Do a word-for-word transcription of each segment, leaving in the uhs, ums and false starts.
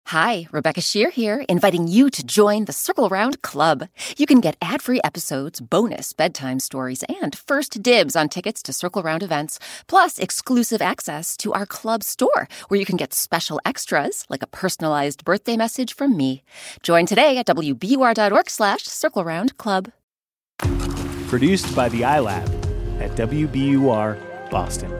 Hi, Rebecca Shear here, inviting you to join the Circle Round Club. You can get ad-free episodes, bonus bedtime stories, and first dibs on tickets to Circle Round events, plus exclusive access to our club store, where you can get special extras, like a personalized birthday message from me. Join today at W B U R dot org slash Circle Round Club. Produced by the iLab at W B U R Boston.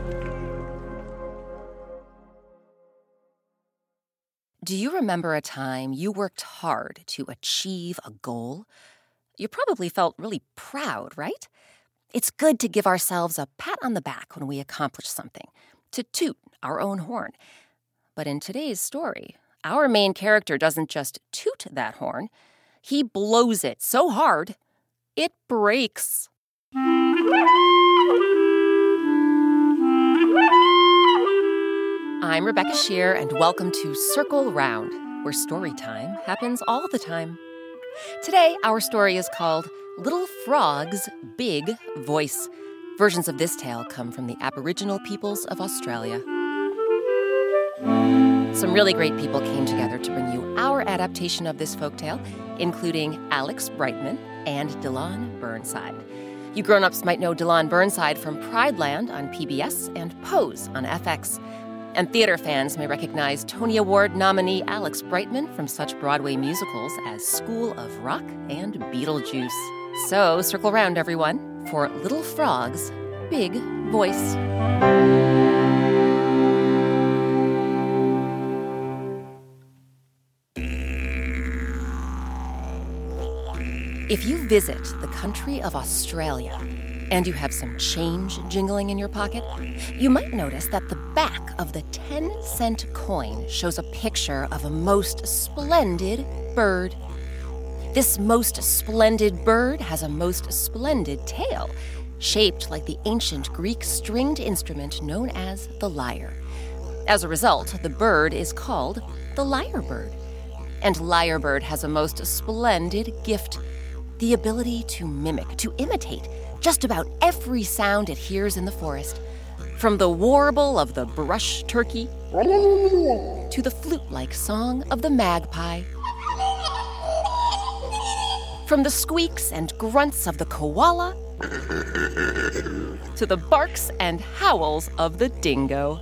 Do you remember a time you worked hard to achieve a goal? You probably felt really proud, right? It's good to give ourselves a pat on the back when we accomplish something, to toot our own horn. But in today's story, our main character doesn't just toot that horn, he blows it so hard, it breaks. I'm Rebecca Shear, and welcome to Circle Round, where story time happens all the time. Today, our story is called Little Frog's Big Voice. Versions of this tale come from the Aboriginal peoples of Australia. Some really great people came together to bring you our adaptation of this folktale, including Alex Brightman and Dylan Burnside. You grown-ups might know Dylan Burnside from Prideland on P B S and Pose on F X. And theater fans may recognize Tony Award nominee Alex Brightman from such Broadway musicals as School of Rock and Beetlejuice. So circle round, everyone, for Little Frog's Big Voice. If you visit the country of Australia, and you have some change jingling in your pocket, you might notice that the back of the ten-cent coin shows a picture of a most splendid bird. This most splendid bird has a most splendid tail, shaped like the ancient Greek stringed instrument known as the lyre. As a result, the bird is called the lyrebird. And lyrebird has a most splendid gift, the ability to mimic, to imitate, just about every sound it hears in the forest, from the warble of the brush turkey to the flute-like song of the magpie, from the squeaks and grunts of the koala to the barks and howls of the dingo.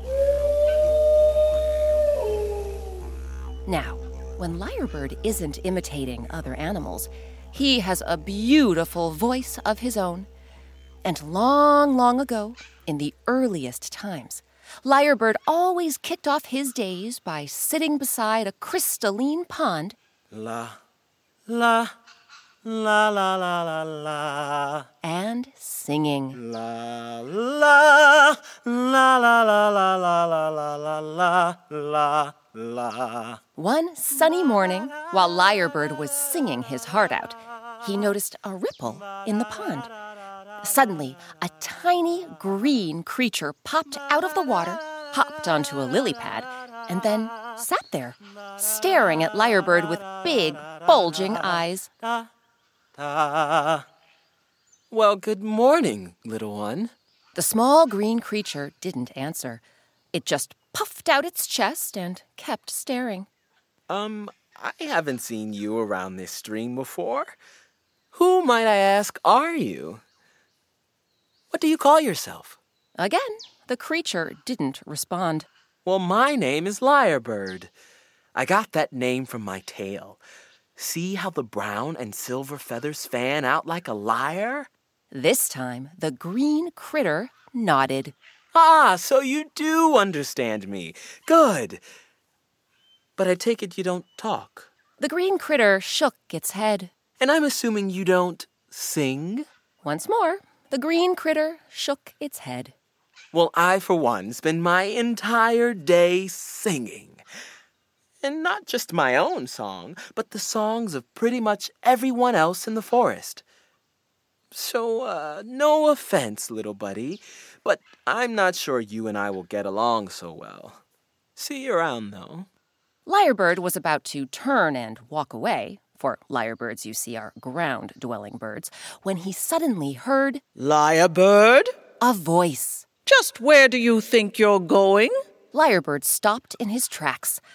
Now, when lyrebird isn't imitating other animals, he has a beautiful voice of his own. And long, long ago, in the earliest times, lyrebird always kicked off his days by sitting beside a crystalline pond. La, la, la, la, la, la, la. And singing. La, la, la, la, la, la, la, la, la, la, la, la. One sunny morning, while lyrebird was singing his heart out, he noticed a ripple in the pond. Suddenly, a tiny green creature popped out of the water, hopped onto a lily pad, and then sat there, staring at lyrebird with big, bulging eyes. Well, good morning, little one. The small green creature didn't answer. It just puffed out its chest and kept staring. Um, I haven't seen you around this stream before. Who, might I ask, are you? What do you call yourself? Again, the creature didn't respond. Well, my name is Lyrebird. I got that name from my tail. See how the brown and silver feathers fan out like a lyre? This time, the green critter nodded. Ah, so you do understand me. Good. But I take it you don't talk. The green critter shook its head. And I'm assuming you don't sing? Once more, the green critter shook its head. Well, I, for one, spend my entire day singing. And not just my own song, but the songs of pretty much everyone else in the forest. So, uh, no offense, little buddy, but I'm not sure you and I will get along so well. See you around, though. Lyrebird was about to turn and walk away, for lyrebirds, you see, are ground-dwelling birds, when he suddenly heard... Lyrebird? A voice. Just where do you think you're going? Lyrebird stopped in his tracks.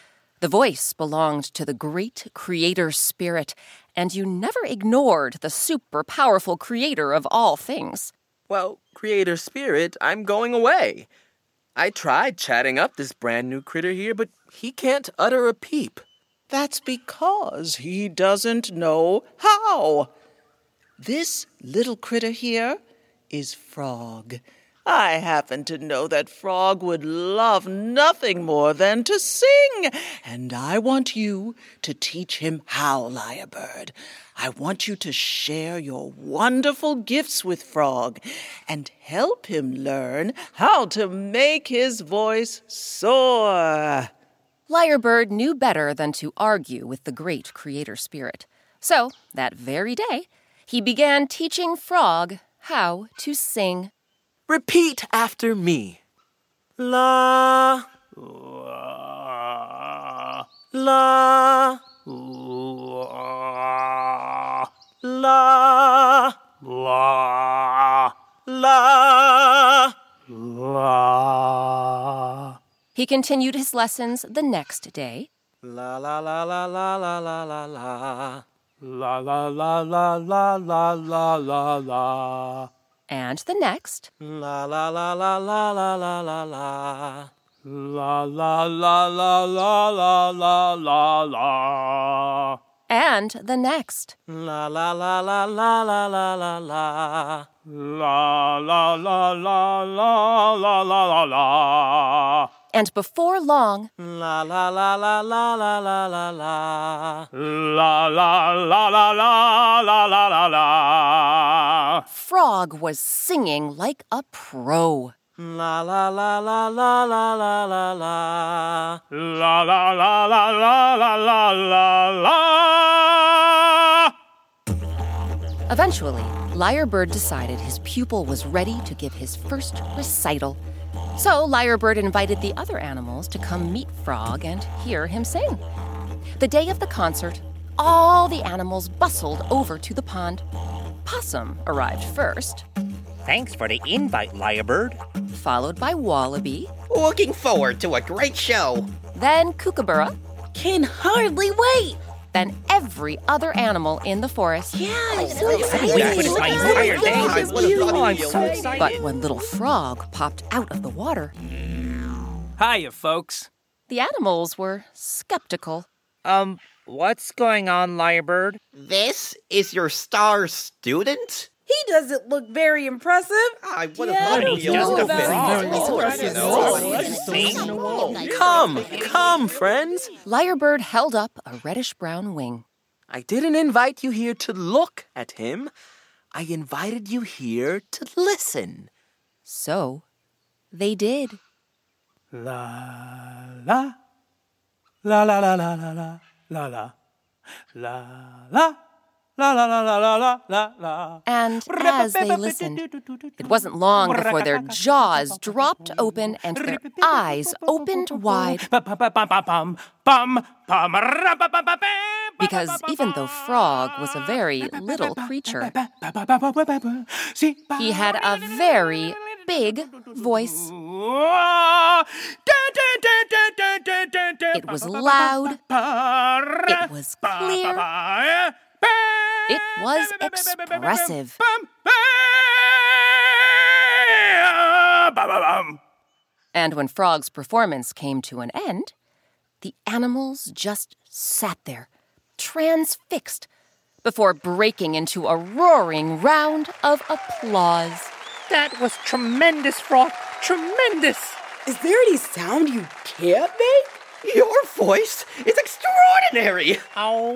The voice belonged to the great creator spirit, and you never ignored the super powerful creator of all things. Well, creator spirit, I'm going away. I tried chatting up this brand new critter here, but he can't utter a peep. That's because he doesn't know how. This little critter here is Frog. I happen to know that Frog would love nothing more than to sing, and I want you to teach him how, Lyrebird. I want you to share your wonderful gifts with Frog and help him learn how to make his voice soar. Lyrebird knew better than to argue with the great creator spirit. So, that very day, he began teaching Frog how to sing. Repeat after me. La, La, la, la, la, la, la. la. He continued his lessons the next day. La la la la la la la la la. La la la la la la la la la. And the next. La la la la la la la la la. La la la la la la la la la. And the next. La la la la la la la la la. La la la la la la la la la. And before long, La la la la la la la la la. La la la la la la la la la. Frog was singing like a pro. La la la la la la la la la. La la la la la la la la la. Eventually, Lyrebird decided his pupil was ready to give his first recital. So Lyrebird invited the other animals to come meet Frog and hear him sing. The day of the concert, all the animals bustled over to the pond. Possum arrived first, Thanks for the invite, Lyrebird. followed by Wallaby, Looking forward to a great show. then Kookaburra, Can hardly wait. then every other animal in the forest. Yeah, I'm so wait excited. for this my entire day. I would have thought Oh, I'm it'd be so a- excited. But when little Frog popped out of the water, Hiya, folks. the animals were skeptical. Um, what's going on, Lyrebird? This is your star student? He doesn't look very impressive. I would Yeah, I have don't thought he'd be a know little about bit that. more, you know. Come, come, friends. Lyrebird held up a reddish-brown wing. I didn't invite you here to look at him. I invited you here to listen. So they did. La la la la la la la la la la la la la la la la la la la. And as they listened, it wasn't long before their jaws dropped open and their eyes opened wide. Because even though Frog was a very little creature, he had a very big voice. It was loud. It was clear. It was expressive. And when Frog's performance came to an end, the animals just sat there, transfixed, before breaking into a roaring round of applause. That was tremendous, Frog. Tremendous. Is there any sound you can't make? Your voice is extraordinary. Oh,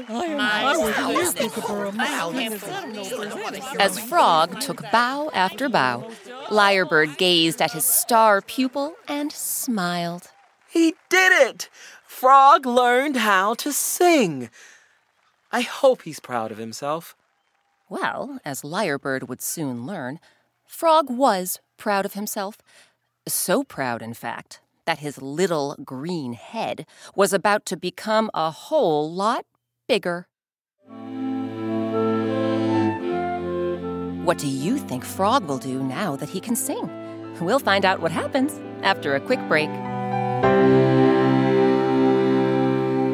As Frog took bow after bow, Lyrebird gazed at his star pupil and smiled. He did it! Frog learned how to sing. I hope he's proud of himself. Well, as Lyrebird would soon learn, Frog was proud of himself. So proud, in fact, that his little green head was about to become a whole lot bigger. What do you think Frog will do now that he can sing? We'll find out what happens after a quick break.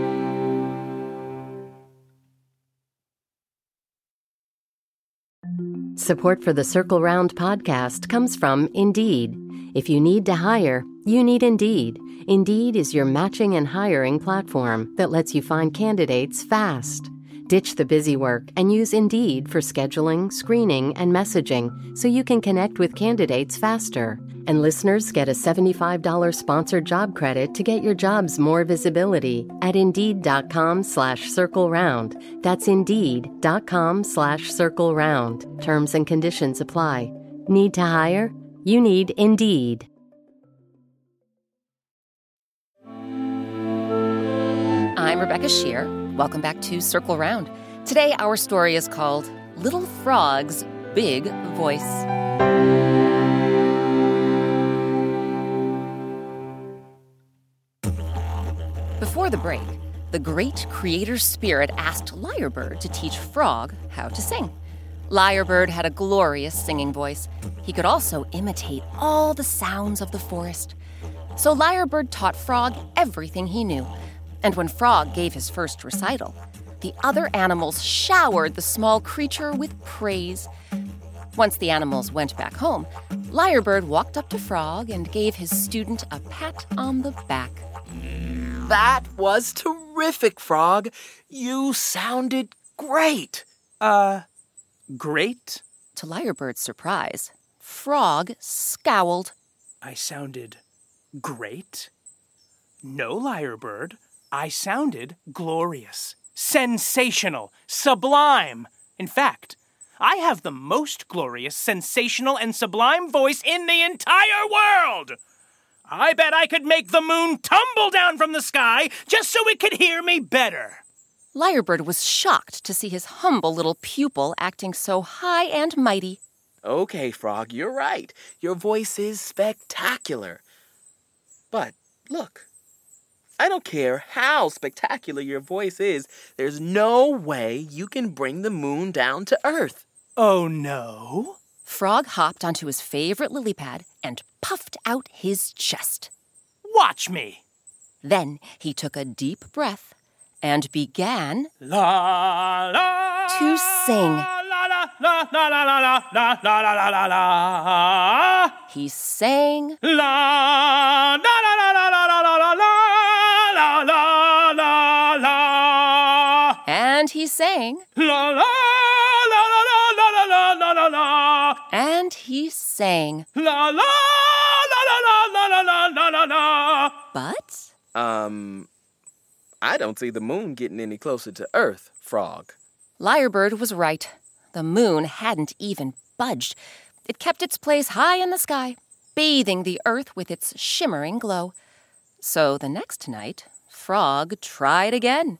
Support for the Circle Round podcast comes from Indeed. If you need to hire, you need Indeed. Indeed is your matching and hiring platform that lets you find candidates fast. Ditch the busy work and use Indeed for scheduling, screening, and messaging so you can connect with candidates faster. And listeners get a seventy-five dollars sponsored job credit to get your jobs more visibility at Indeed.com slash Circle Round. That's Indeed.com slash Circle Round. Terms and conditions apply. Need to hire? You need Indeed. I'm Rebecca Shear. Welcome back to Circle Round. Today, our story is called Little Frog's Big Voice. Before the break, the great creator spirit asked Lyrebird to teach Frog how to sing. Lyrebird had a glorious singing voice. He could also imitate all the sounds of the forest. So Lyrebird taught Frog everything he knew. And when Frog gave his first recital, the other animals showered the small creature with praise. Once the animals went back home, Lyrebird walked up to Frog and gave his student a pat on the back. That was terrific, Frog. You sounded great. Uh, great? To Lyrebird's surprise, Frog scowled. I sounded great? No, Lyrebird. I sounded glorious, sensational, sublime. In fact, I have the most glorious, sensational, and sublime voice in the entire world. I bet I could make the moon tumble down from the sky just so it could hear me better. Lyrebird was shocked to see his humble little pupil acting so high and mighty. Okay, Frog, you're right. Your voice is spectacular. But look, I don't care how spectacular your voice is, there's no way you can bring the moon down to Earth. Oh, no? Frog hopped onto his favorite lily pad and puffed out his chest. Watch me. Then he took a deep breath and began la, la, to sing. La, la, la, la, la, la, la, la, la, la, la. He sang la, la, la, la, la, la, la, la, la. La, la, la, la. And he sang la, la, la, la, la, la, la, la, la, la. And he sang la, la, la, la, la, la, la, la, la, la. But Um, I don't see the moon getting any closer to Earth, Frog. Lyrebird was right. The moon hadn't even budged. It kept its place high in the sky, bathing the earth with its shimmering glow. So the next night, Frog tried again.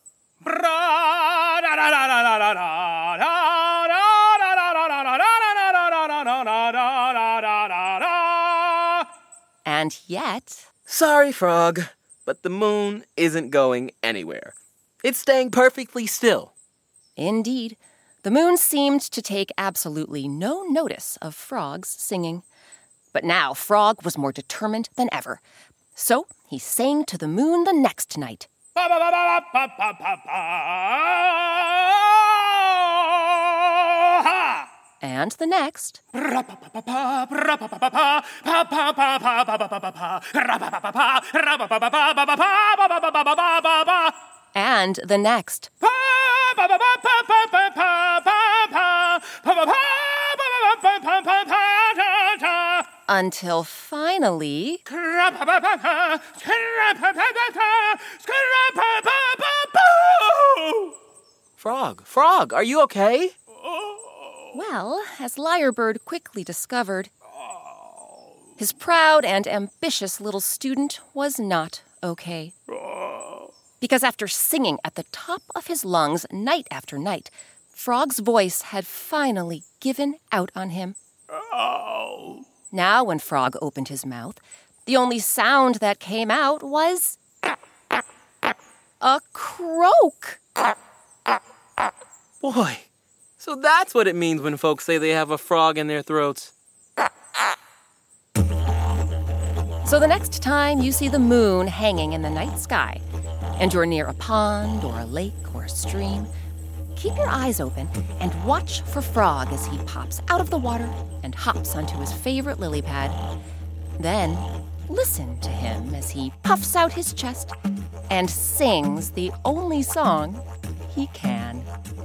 And yet... Sorry, Frog, but the moon isn't going anywhere. It's staying perfectly still. Indeed, the moon seemed to take absolutely no notice of Frog's singing. But now Frog was more determined than ever. So he sang to the moon the next night. And the next. And the next. Until finally... Frog, Frog, are you okay? Well, as Lyrebird quickly discovered, his proud and ambitious little student was not okay. Because after singing at the top of his lungs night after night, Frog's voice had finally given out on him. Now when Frog opened his mouth, the only sound that came out was a croak. Boy, so that's what it means when folks say they have a frog in their throats. So the next time you see the moon hanging in the night sky, and you're near a pond or a lake or a stream, keep your eyes open and watch for Frog as he pops out of the water and hops onto his favorite lily pad. Then listen to him as he puffs out his chest and sings the only song he can.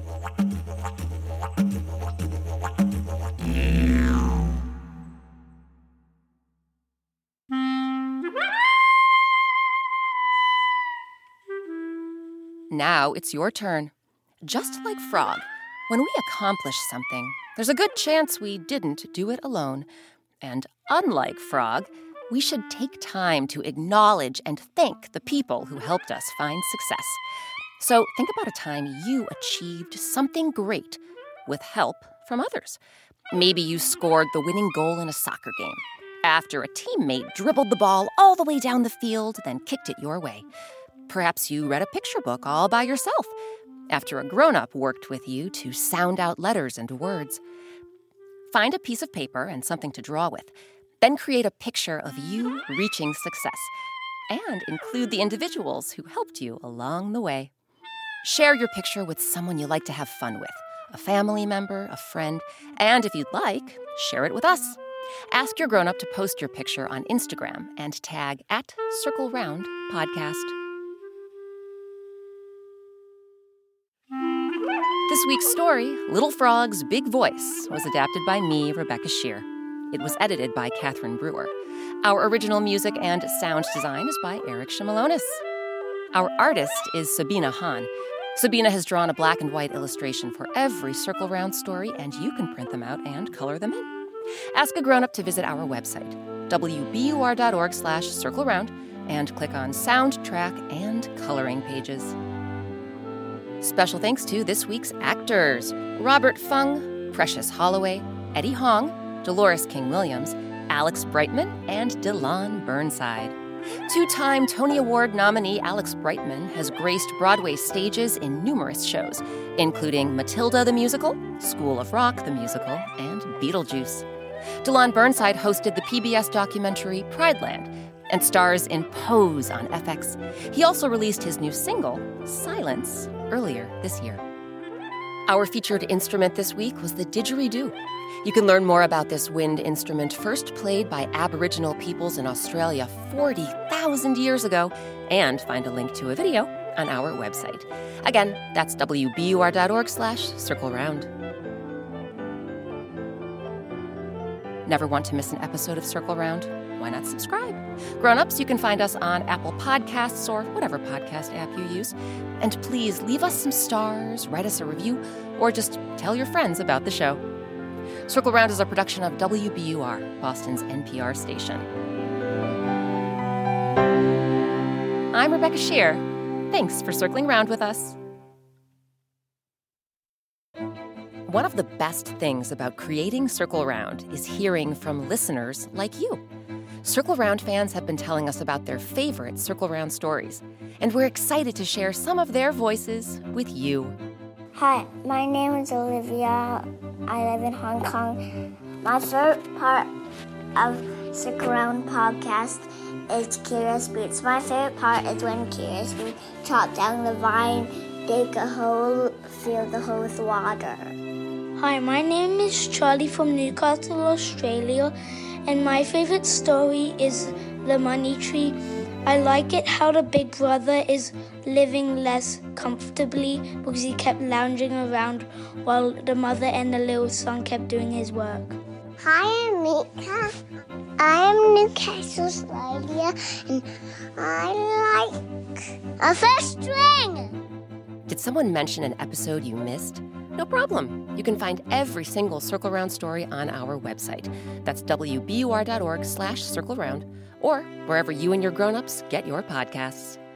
Now it's your turn. Just like Frog, when we accomplish something, there's a good chance we didn't do it alone. And unlike Frog, we should take time to acknowledge and thank the people who helped us find success. So think about a time you achieved something great with help from others. Maybe you scored the winning goal in a soccer game after a teammate dribbled the ball all the way down the field, then kicked it your way. Perhaps you read a picture book all by yourself after a grown-up worked with you to sound out letters and words. Find a piece of paper and something to draw with. Then create a picture of you reaching success and include the individuals who helped you along the way. Share your picture with someone you like to have fun with, a family member, a friend, and if you'd like, share it with us. Ask your grown-up to post your picture on Instagram and tag at Circle Round Podcast. This week's story, Little Frog's Big Voice, was adapted by me, Rebecca Shear. It was edited by Catherine Brewer. Our original music and sound design is by Eric Shimalonis. Our artist is Sabina Hahn. Sabina has drawn a black and white illustration for every Circle Round story, and you can print them out and color them in. Ask a grown-up to visit our website, w b u r dot org slash circle round, and click on Soundtrack and Coloring pages. Special thanks to this week's actors, Robert Fung, Precious Holloway, Eddie Hong, Dolores King-Williams, Alex Brightman, and Delon Burnside. Two-time Tony Award nominee Alex Brightman has graced Broadway stages in numerous shows, including Matilda the Musical, School of Rock the Musical, and Beetlejuice. Delon Burnside hosted the P B S documentary Prideland and stars in Pose on F X. He also released his new single, Silence, earlier this year. Our featured instrument this week was the didgeridoo. You can learn more about this wind instrument, first played by Aboriginal peoples in Australia forty thousand years ago, and find a link to a video on our website. Again, that's w b u r dot org slash circle round. Never want to miss an episode of Circle Round? Why not subscribe? Grown-ups, you can find us on Apple Podcasts or whatever podcast app you use. And please leave us some stars, write us a review, or just tell your friends about the show. Circle Round is a production of W B U R, Boston's N P R station. I'm Rebecca Shear. Thanks for circling round with us. One of the best things about creating Circle Round is hearing from listeners like you. Circle Round fans have been telling us about their favorite Circle Round stories, and we're excited to share some of their voices with you. Hi, my name is Olivia. I live in Hong Kong. My favorite part of Circle Round podcast is Curious Beats. My favorite part is when Curious Beats chop down the vine, dig a hole, fill the hole with water. Hi, my name is Charlie from Newcastle, Australia, and my favorite story is The Money Tree. I like it how the big brother is living less comfortably because he kept lounging around while the mother and the little son kept doing his work. Hi, I'm Mika. I'm Newcastle, Australia, and I like a first string. Did someone mention an episode you missed? No problem. You can find every single Circle Round story on our website. That's w b u r dot org slash circle round, or wherever you and your grown-ups get your podcasts.